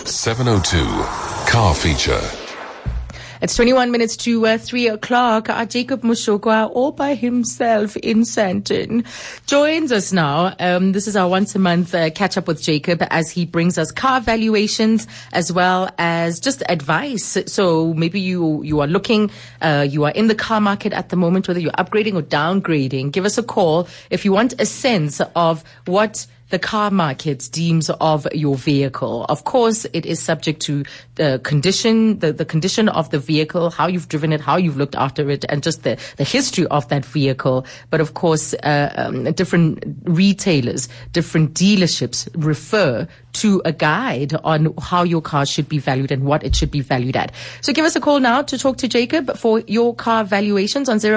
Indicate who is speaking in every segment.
Speaker 1: 702 Car Feature.
Speaker 2: It's 21 minutes to 3 o'clock. Jacob Moshokwa, all by himself in Sandton, joins us now. This is our once a month catch up with Jacob as he brings us car valuations as well as just advice. So maybe you are looking, you are in the car market at the moment, whether you're upgrading or downgrading. Give us a call if you want a sense of what the car market deems of your vehicle. Of course, it is subject to the condition, the condition of the vehicle, how you've driven it, how you've looked after it, and just the history of that vehicle. But of course, different retailers, different dealerships refer to a guide on how your car should be valued and what it should be valued at. So give us a call now to talk to Jacob for your car valuations on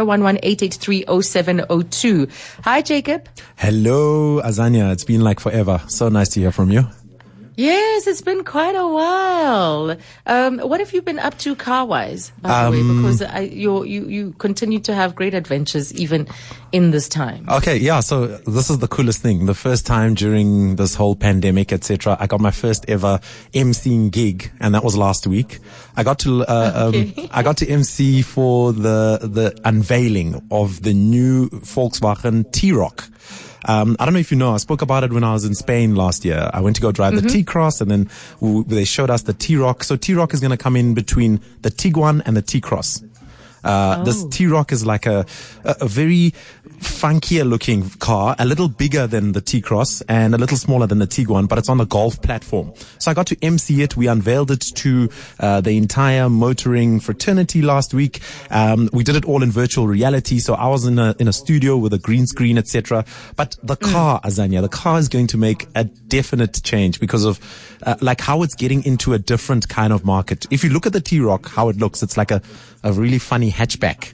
Speaker 2: 011-883-0702. Hi, Jacob.
Speaker 3: Hello, Azania. It's been like forever. So nice to hear from you.
Speaker 2: Yes, it's been quite a while. What have you been up to car-wise, by the way? Because you continue to have great adventures even in this time.
Speaker 3: Okay, yeah. So this is the coolest thing. The first time during this whole pandemic, etc., I got my first ever emceeing gig, and that was last week. I got to I got to MC for the unveiling of the new Volkswagen T-Roc. I don't know if you know, I spoke about it when I was in Spain last year. I went to go drive the T-Cross, and then they showed us the T-Roc. So T-Roc is going to come in between the Tiguan and the T-Cross. This T-Roc is like a very funkier looking car, a little bigger than the T-Cross and a little smaller than the Tiguan, but it's on the Golf platform. So I got to MC it. We unveiled it to the entire motoring fraternity last week. We did it all in virtual reality. So I was in a studio with a green screen, etc. But the car, Azania, the car is going to make a definite change because of like how it's getting into a different kind of market. If you look at the T-Roc, how it looks, it's like a really funny hatchback.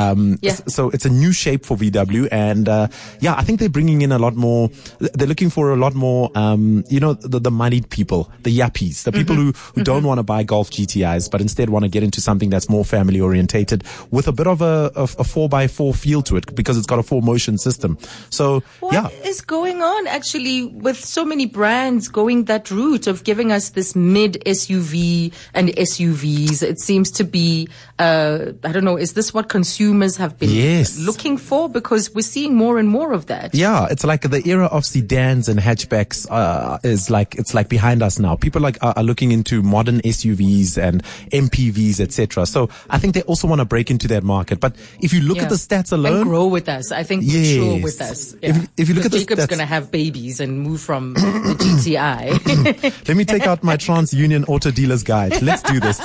Speaker 3: So it's a new shape for VW, and I think they're bringing in a lot more. They're looking for a lot more, the moneyed people, the yuppies, the people who don't want to buy Golf GTIs, but instead want to get into something that's more family orientated with a bit of a 4x4 feel to it because it's got a 4Motion system. So
Speaker 2: what is going on actually with so many brands going that route of giving us this mid SUV and SUVs? It seems to be, I don't know, is this what consumers have been looking for? Because we're seeing more and more of that.
Speaker 3: Yeah, it's like the era of sedans and hatchbacks it's like behind us now. People are looking into modern SUVs and MPVs, etc. So I think they also want to break into that market. But if you look at the stats alone,
Speaker 2: and grow with us, I think mature with us. Yeah.
Speaker 3: If you look at
Speaker 2: Jacob's going to have babies and move from the GTI.
Speaker 3: Let me take out my TransUnion Auto Dealers Guide. Let's do this.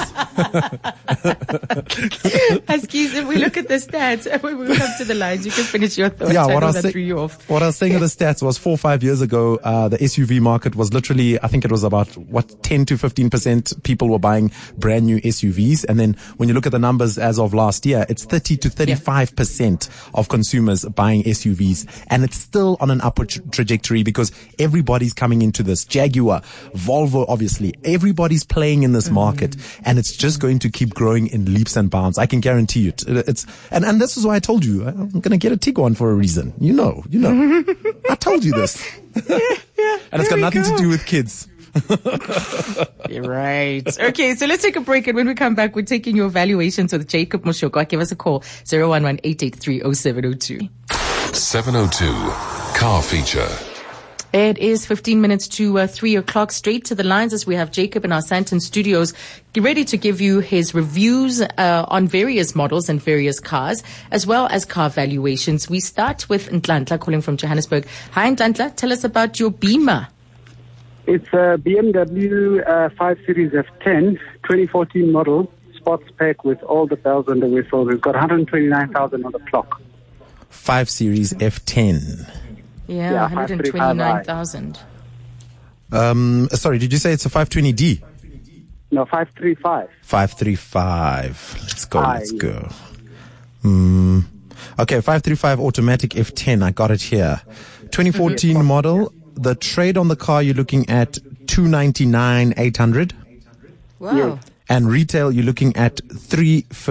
Speaker 2: Excuse me, if we look at the stats, when we come to the lines, you can finish your thoughts.
Speaker 3: Yeah,
Speaker 2: what I was
Speaker 3: saying of the stats was 4 or 5 years ago, the SUV market was literally, I think it was about 10 to 15% people were buying brand new SUVs. And then when you look at the numbers as of last year, it's 30 to 35% of consumers buying SUVs. And it's still on an upward trajectory because everybody's coming into this. Jaguar, Volvo, obviously, everybody's playing in this market, and it's just going to keep growing in leaps and bounds. I can guarantee it. And this is why I told you I'm going to get a Tiguan for a reason. You know. I told you this. And it's got nothing to do with kids.
Speaker 2: You're right. Okay, so let's take a break, and when we come back, we're taking your valuations with Jacob Moshokwa. Give us a call, 011-883-0702.
Speaker 1: 702 Car Feature.
Speaker 2: It is 15 minutes to 3 o'clock. Straight to the lines as we have Jacob in our Sandton studios ready to give you his reviews on various models and various cars, as well as car valuations. We start with Ntlantla calling from Johannesburg. Hi, Ntlantla. Tell us about your Beamer.
Speaker 4: It's a BMW 5 Series F10, 2014 model, sports pack with all the bells and the whistles. It's got 129,000 on the clock.
Speaker 3: 5 Series F10.
Speaker 2: Yeah, 129,000.
Speaker 3: Sorry, did you say it's a 520D?
Speaker 4: No, 535.
Speaker 3: 535. Let's go. Okay, 535 automatic F10. I got it here. 2014 model. The trade on the car, you're looking at 299,800.
Speaker 2: Wow.
Speaker 4: Yes.
Speaker 3: And retail, you're looking at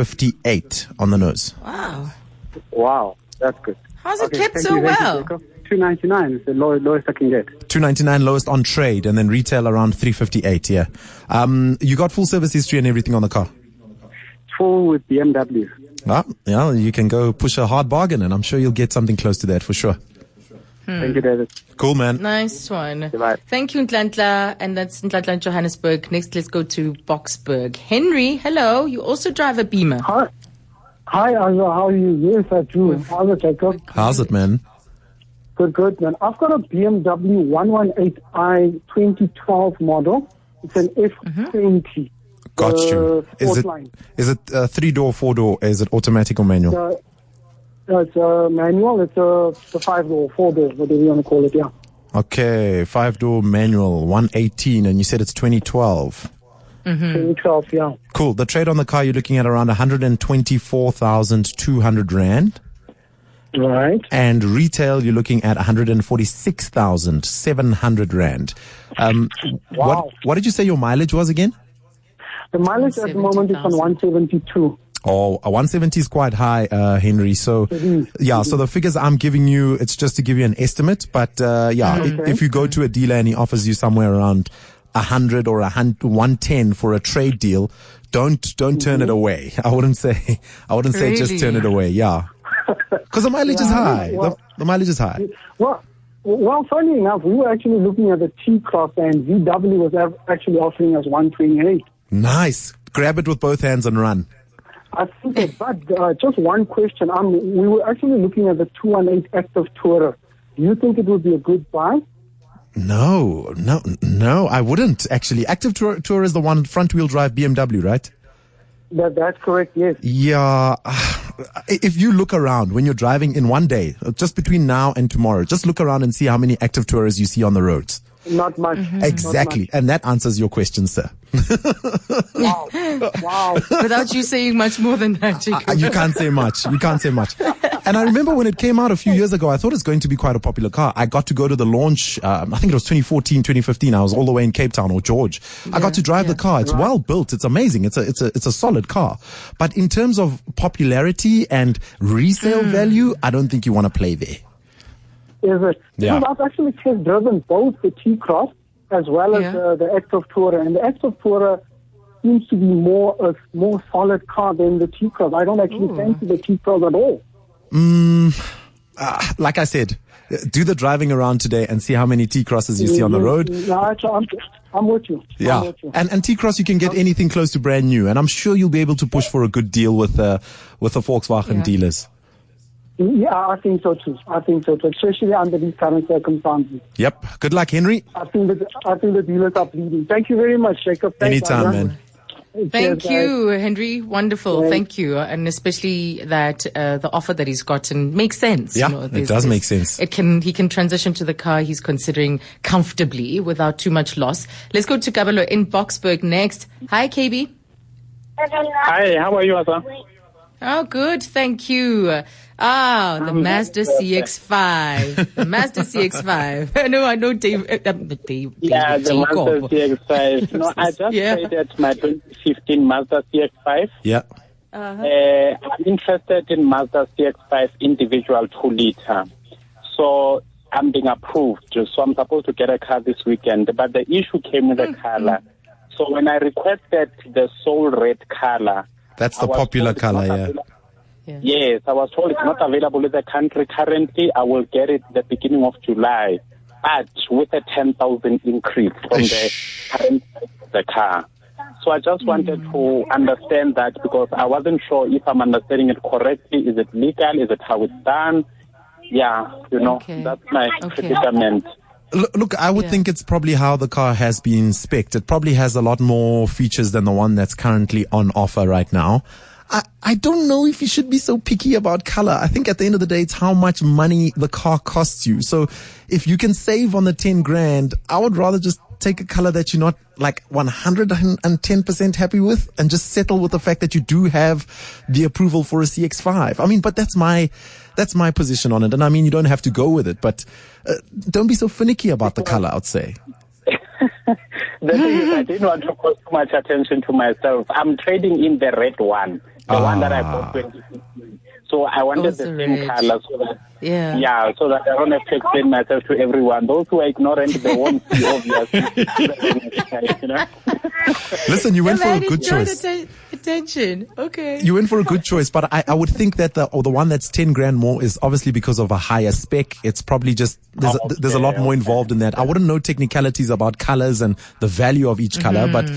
Speaker 3: 358 on the nose.
Speaker 2: Wow.
Speaker 4: Wow, that's good.
Speaker 2: How's it kept so well?
Speaker 4: 299 is the lowest I can get.
Speaker 3: 299 lowest on trade, and then retail around 358. Yeah. You got full service history and everything on the car.
Speaker 4: Full with BMW.
Speaker 3: Yeah, you can go push a hard bargain, and I'm sure you'll get something close to that for sure.
Speaker 4: Thank you, David.
Speaker 3: Cool, man.
Speaker 2: Nice one.
Speaker 4: Goodbye.
Speaker 2: Thank you, Ntlantla. And that's Ntlantla in Johannesburg. Next, let's go to Boksburg. Henry, hello. You also drive a Beamer.
Speaker 5: Hi, Azza, how are you? Yes, I do. How's it, Jacob?
Speaker 3: How's it, man?
Speaker 5: Good, man. I've got a BMW 118i 2012 model. It's an F20.
Speaker 3: Got you. Is
Speaker 5: Sportline.
Speaker 3: it 3-door, 4-door? Is it automatic or manual?
Speaker 5: It's a manual. It's a 5-door, 4-door, whatever you want to call it, yeah.
Speaker 3: Okay, 5-door manual, 118, and you said it's 2012.
Speaker 5: 2012, yeah.
Speaker 3: Cool. The trade on the car, you're looking at around 124,200 Rand.
Speaker 5: Right.
Speaker 3: And retail, you're looking at 146,700 Rand.
Speaker 5: Wow.
Speaker 3: What did you say your mileage was again?
Speaker 5: The mileage at the moment is on 172.
Speaker 3: Oh, a 170 is quite high, Henry. So, yeah, so the figures I'm giving you, it's just to give you an estimate. But, if you go to a dealer and he offers you somewhere around 100 or 110 for a trade deal, don't turn it away. I wouldn't say just turn it away. Yeah. Because the mileage is high.
Speaker 5: Well,
Speaker 3: the mileage is high.
Speaker 5: Well, funny enough, we were actually looking at the T-Cross and VW was actually offering us 128.
Speaker 3: Nice. Grab it with both hands and run.
Speaker 5: I think that, but just one question. We were actually looking at the 218 Active Tourer. Do you think it would be a good buy?
Speaker 3: No, I wouldn't actually. Active Tourer is the one front-wheel drive BMW, right?
Speaker 5: That's correct, yes.
Speaker 3: Yeah. If you look around when you're driving in one day, just between now and tomorrow, just look around and see how many Active Tourers you see on the roads.
Speaker 5: Not much.
Speaker 3: Exactly.
Speaker 5: Not much.
Speaker 3: And that answers your question, sir.
Speaker 5: Wow.
Speaker 2: Without you saying much more than that, Jacob.
Speaker 3: You can't say much. And I remember when it came out a few years ago, I thought it's going to be quite a popular car. I got to go to the launch, I think it was 2014, 2015. I was all the way in Cape Town or George. I got to drive the car. It's well built. It's amazing. It's a solid car. But in terms of popularity and resale value, I don't think you want to play there.
Speaker 5: Is it?
Speaker 3: Yeah.
Speaker 5: Because I've actually test driven both the T-Cross as well as the Active Tourer. And the Active Tourer seems to be a more solid car than the T-Cross. I don't actually fancy the T-Cross at all.
Speaker 3: Like I said, do the driving around today and see how many T-Crosses you see on the road.
Speaker 5: No, actually, I'm with you.
Speaker 3: Yeah.
Speaker 5: I'm with you.
Speaker 3: And T-Cross, you can get anything close to brand new. And I'm sure you'll be able to push for a good deal with the Volkswagen dealers.
Speaker 5: Yeah, I think so too, especially under these current circumstances.
Speaker 3: Yep. Good luck, Henry.
Speaker 5: I think the dealers are bleeding. Thank you very much, Jacob. Thanks,
Speaker 3: Anytime,
Speaker 5: Azza.
Speaker 3: man.
Speaker 2: Thank
Speaker 5: Cheers,
Speaker 2: you, Henry. Wonderful.
Speaker 5: Right.
Speaker 2: Thank you. And especially that the offer that he's gotten makes sense.
Speaker 3: Yeah, it does make sense.
Speaker 2: He can transition to the car he's considering comfortably without too much loss. Let's go to Kabalo in Boksburg next. Hi, KB.
Speaker 6: Hi, how are you, Asa?
Speaker 2: Oh, good. Thank you. The Mazda CX-5. The Mazda CX-5. No, I know Dave.
Speaker 6: Yeah, the Mazda
Speaker 2: Jacob.
Speaker 6: CX-5. No, I just traded my 2015 Mazda CX-5.
Speaker 3: Yeah.
Speaker 6: I'm interested in Mazda CX-5 individual 2-liter. So I'm being approved. So I'm supposed to get a car this weekend. But the issue came with the color. So when I requested the soul red color,
Speaker 3: That's the popular color, yeah.
Speaker 6: Yes, I was told it's not available in the country currently. I will get it the beginning of July, but with a 10,000 increase from the current price of the car. So I just wanted to understand that because I wasn't sure if I'm understanding it correctly. Is it legal? Is it how it's done? Yeah, that's my predicament.
Speaker 3: Look, I would think it's probably how the car has been spec'd. It probably has a lot more features than the one that's currently on offer right now. I don't know if you should be so picky about color. I think at the end of the day, it's how much money the car costs you. So if you can save on the 10 grand, I would rather just take a color that you're not like 110% happy with and just settle with the fact that you do have the approval for a CX-5. I mean, but that's my position on it. And I mean, you don't have to go with it, but don't be so finicky about the color, I'd say.
Speaker 6: The thing is, I didn't want to cause too much attention to myself. I'm trading in the red one, the one that I bought 2015. So So I wanted
Speaker 2: Also
Speaker 6: the same
Speaker 2: red.
Speaker 6: color so that
Speaker 2: Yeah.
Speaker 6: so that I don't have to explain myself to everyone. Those who are ignorant, they won't see obviously. You know?
Speaker 3: Listen, you went for a good
Speaker 2: enjoy
Speaker 3: choice.
Speaker 2: the attention. Okay.
Speaker 3: You went for a good choice, but I would think that the one that's 10 grand more is obviously because of a higher spec. It's probably just, there's a lot more involved in that. I wouldn't know technicalities about colors and the value of each color, but,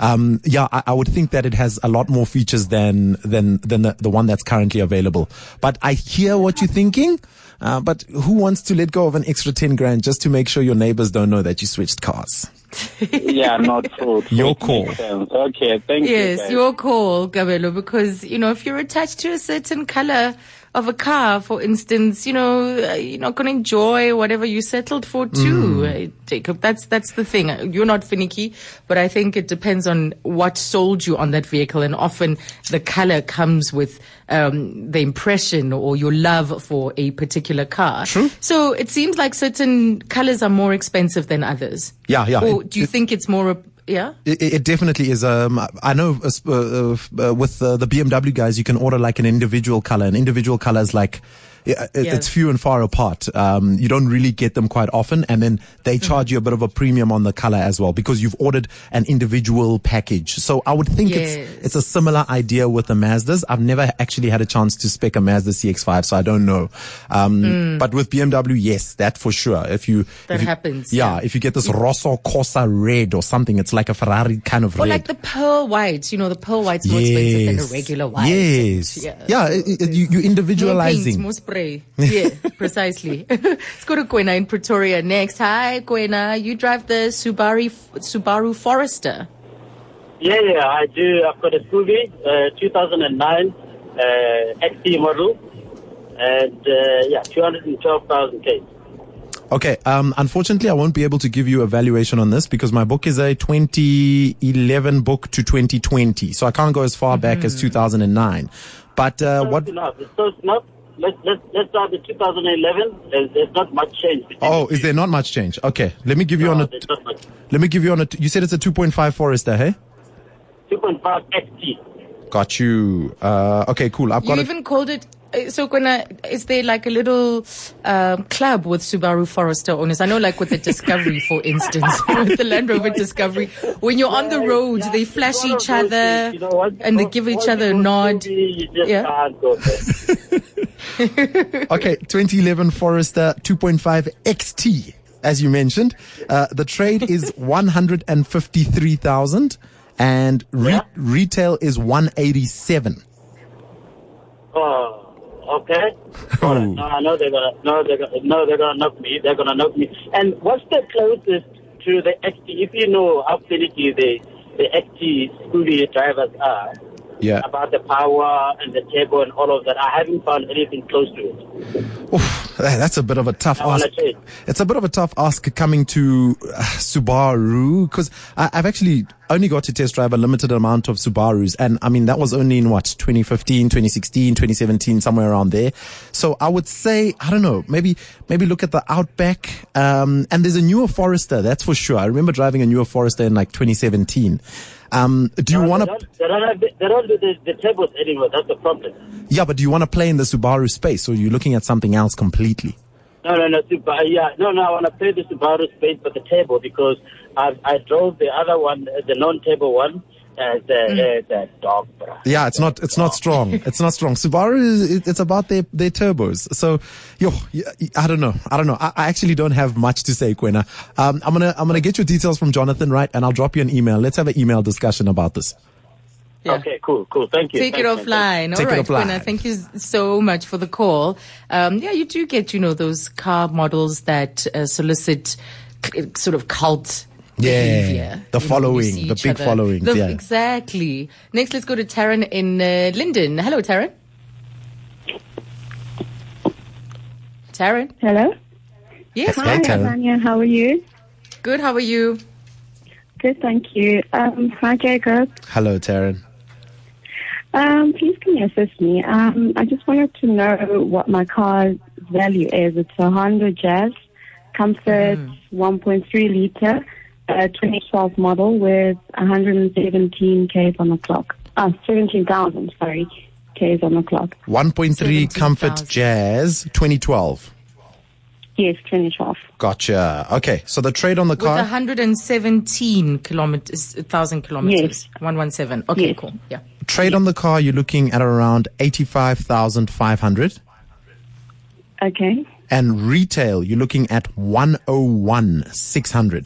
Speaker 3: I would think that it has a lot more features than the one that's currently available. But I hear what you're thinking. But who wants to let go of an extra 10 grand just to make sure your neighbors don't know that you switched cars?
Speaker 6: Yeah, not true.
Speaker 3: Your call.
Speaker 6: Okay, thank you.
Speaker 2: Yes,
Speaker 6: guys.
Speaker 2: your call, Gabelo, because, if you're attached to a certain color of a car, for instance, you're not going to enjoy whatever you settled for too, Jacob. That's the thing. You're not finicky, but I think it depends on what sold you on that vehicle. And often the color comes with the impression or your love for a particular car.
Speaker 3: True.
Speaker 2: So it seems like certain colors are more expensive than others.
Speaker 3: Yeah.
Speaker 2: Or do you think it's more... Yeah,
Speaker 3: it definitely is. I know with the BMW guys, you can order like an individual color. An individual color is like it's few and far apart. You don't really get them quite often, and then they charge you a bit of a premium on the color as well because you've ordered an individual package. So I would think it's a similar idea with the Mazdas. I've never actually had a chance to spec a Mazda CX-5, so I don't know. But with BMW, yes, that for sure. If you
Speaker 2: happens.
Speaker 3: Yeah, if you get this Rosso Corsa red or something, it's like a Ferrari kind of red.
Speaker 2: Or like the pearl white. The pearl white's more expensive than a regular white.
Speaker 3: Yes. You're individualizing.
Speaker 2: More spray. Yeah, precisely. Let's go to Kwena in Pretoria next. Hi, Kwena. You drive the Subaru Forester.
Speaker 7: Yeah, I do. I've got a Scooby, 2009 XT model, and 212,000 K.
Speaker 3: Okay, unfortunately, I won't be able to give you a valuation on this because my book is a 2011 book to 2020, so I can't go as far back as 2009. But what?
Speaker 7: Enough. So it's not. Let's start with 2011. There's not much change.
Speaker 3: Is there not much change? Okay, let me give you you said it's a 2.5 Forester, hey?
Speaker 7: 2.5 XT.
Speaker 3: Got you. Okay, cool. I've got
Speaker 2: You even called it. So, Kwena, is there like a little club with Subaru Forester owners? I know, like with the Discovery, for instance, with the Land Rover Discovery, when you're on the road, they flash each other and they give each other a nod.
Speaker 3: Okay, 2011 Forester 2.5 XT, as you mentioned. The trade is 153,000 and retail is 187.
Speaker 7: Okay. No, I know they're gonna knock me. They're gonna knock me. And what's the closest to the XT? If you know how finicky the XT scooter drivers are, about the power and the turbo and all of that, I haven't found anything close to it.
Speaker 3: Oof, that's a bit of a tough ask. It's a bit of a tough ask coming to Subaru because I've actually only got to test drive a limited amount of Subarus, and I mean that was only in 2015, 2016, 2017, somewhere around there. So I would say, I don't know, maybe look at the Outback, and there's a newer Forester, that's for sure. I remember driving a newer Forester in like 2017. Do you want to?
Speaker 7: They don't do the turbos anymore. That's the problem.
Speaker 3: Yeah, but do you want to play in the Subaru space, or are you looking at something else completely?
Speaker 7: No. I want to play the Subaru space, but the turbo, because I drove the other one, the non-turbo one. The dog, bro.
Speaker 3: Yeah, it's not strong. It's not strong. Subaru it's about their turbos. So, I don't know. I actually don't have much to say, Kwena. I'm gonna get your details from Jonathan, right? And I'll drop you an email. Let's have an email discussion about this.
Speaker 2: Yeah.
Speaker 7: Okay, cool. Thank you.
Speaker 2: Take it offline. All right, Kwena, thank you so much for the call. You do get, those car models that solicit sort of cult behavior.
Speaker 3: The following, the big following.
Speaker 2: Exactly. Next, let's go to Taryn in Linden. Hello, Taryn. Taryn?
Speaker 8: Hello?
Speaker 2: Yes.
Speaker 8: Hi, Tanya. How are you?
Speaker 2: Good, how are you?
Speaker 8: Good, thank you. Hi, Jacob.
Speaker 3: Hello, Taryn.
Speaker 8: Please can you assist me? I just wanted to know what my car's value is. It's a Honda Jazz Comfort 1.3 liter. 2012 model with 117K on the clock. 17,000, sorry. K's on the clock.
Speaker 3: 1.3 Comfort
Speaker 2: 17,000.
Speaker 3: Jazz, 2012.
Speaker 8: Yes, 2012.
Speaker 3: Gotcha. Okay, so the trade on the
Speaker 2: With
Speaker 3: car.
Speaker 2: 1,000 kilometers.
Speaker 8: Yes.
Speaker 2: 117. Okay,
Speaker 8: Yes.
Speaker 2: cool. Yeah.
Speaker 3: Trade on the car, you're looking at around 85,500.
Speaker 8: Okay.
Speaker 3: And retail, you're looking at 101,600.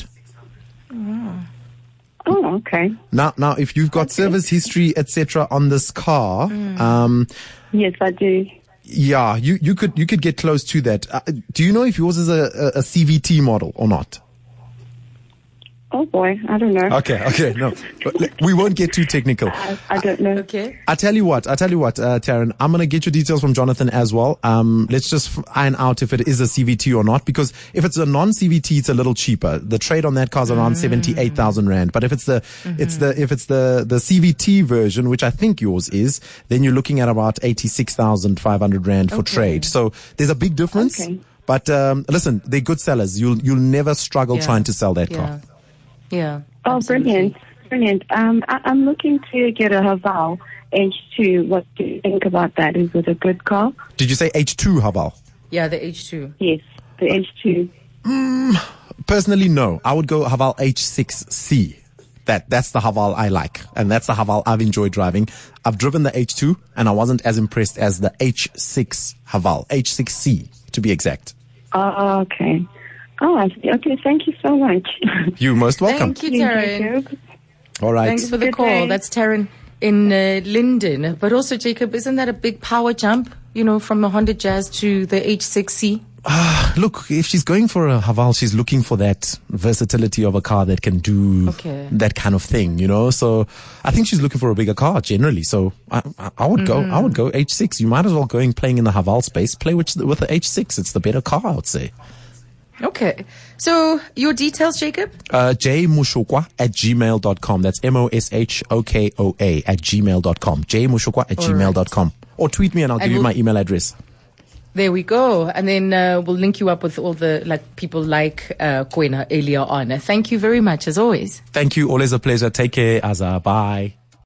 Speaker 8: Oh, okay.
Speaker 3: Now, if you've got service history, etc., on this car,
Speaker 8: Yes, I do.
Speaker 3: yeah, you could get close to that. Do you know if yours is a CVT model or not?
Speaker 8: Oh boy, I don't know.
Speaker 3: Okay, no, we won't get too technical.
Speaker 8: I don't know.
Speaker 2: Okay.
Speaker 3: I tell you what, Taryn, I'm going to get your details from Jonathan as well. Let's just iron out if it is a CVT or not, because if it's a non-CVT, it's a little cheaper. The trade on that car is around 78,000 Rand. But if it's the CVT version, which I think yours is, then you're looking at about 86,500 Rand for trade. So there's a big difference.
Speaker 8: Okay.
Speaker 3: But, listen, they're good sellers. You'll never struggle
Speaker 2: Yeah.
Speaker 3: trying to sell that
Speaker 2: Yeah.
Speaker 3: car.
Speaker 2: Yeah.
Speaker 8: Oh,
Speaker 2: absolutely.
Speaker 8: brilliant. I'm looking to get a Haval H2. What do you think about that? Is it a good car?
Speaker 3: Did you say H2, Haval?
Speaker 2: Yeah, the H2.
Speaker 8: Yes, the H2.
Speaker 3: Personally, no. I would go Haval H6C. That's the Haval I like. And that's the Haval I've enjoyed driving. I've driven the H2 and I wasn't as impressed as the H6 Haval. H6C, to be exact.
Speaker 8: Oh, okay. Oh, I see. Okay, thank you so much.
Speaker 3: You're most welcome.
Speaker 2: Thank you, Taryn.
Speaker 8: Jacob.
Speaker 3: All right.
Speaker 2: Thanks for the
Speaker 8: Good
Speaker 2: call.
Speaker 8: day.
Speaker 2: That's Taryn in Linden. But also, Jacob, isn't that a big power jump, from the Honda Jazz to the H6C?
Speaker 3: Look, if she's going for a Haval, she's looking for that versatility of a car that can do that kind of thing, So I think she's looking for a bigger car generally. So I would go H6. You might as well playing in the Haval space. Play with the H6. It's the better car, I would say.
Speaker 2: Okay. So your details, Jacob?
Speaker 3: jmushokwa@gmail.com. That's MOSHOKOA @gmail.com. jmushokwa@gmail.com. Or tweet me and I'll give you my email address.
Speaker 2: There we go. And then we'll link you up with all the people like Kwena earlier on. Thank you very much, as always.
Speaker 3: Thank you. Always a pleasure. Take care, Azza. Bye.